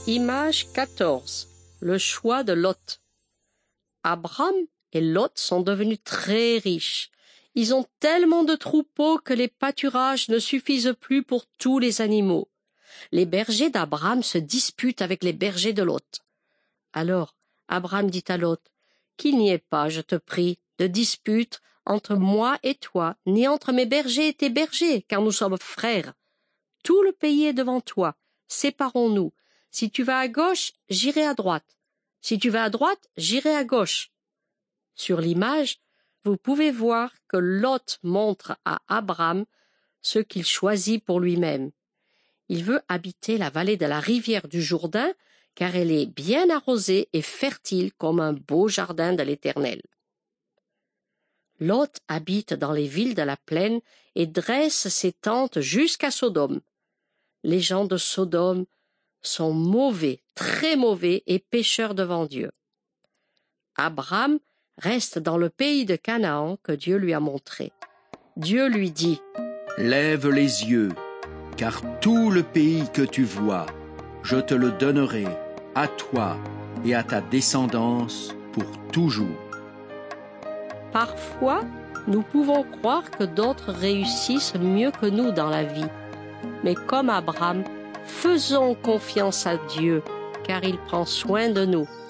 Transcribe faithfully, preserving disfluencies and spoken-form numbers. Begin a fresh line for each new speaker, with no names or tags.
Image quatorze. Le choix de Lot. Abram et Lot sont devenus très riches. Ils ont tellement de troupeaux que les pâturages ne suffisent plus pour tous les animaux. Les bergers d'Abram se disputent avec les bergers de Lot. Alors, Abram dit à Lot, « Qu'il n'y ait pas, je te prie, de dispute entre moi et toi, ni entre mes bergers et tes bergers, car nous sommes frères. Tout le pays est devant toi, séparons-nous. Si tu vas à gauche, j'irai à droite. Si tu vas à droite, j'irai à gauche. » Sur l'image, vous pouvez voir que Lot montre à Abram ce qu'il choisit pour lui-même. Il veut habiter la vallée de la rivière du Jourdain, car elle est bien arrosée et fertile comme un beau jardin de l'Éternel. Lot habite dans les villes de la plaine et dresse ses tentes jusqu'à Sodome. Les gens de Sodome sont mauvais, très mauvais et pécheurs devant Dieu. Abram reste dans le pays de Canaan que Dieu lui a montré. Dieu lui dit,
« Lève les yeux, car tout le pays que tu vois, je te le donnerai à toi et à ta descendance pour toujours. »
Parfois, nous pouvons croire que d'autres réussissent mieux que nous dans la vie. Mais comme Abram, faisons confiance à Dieu, car il prend soin de nous.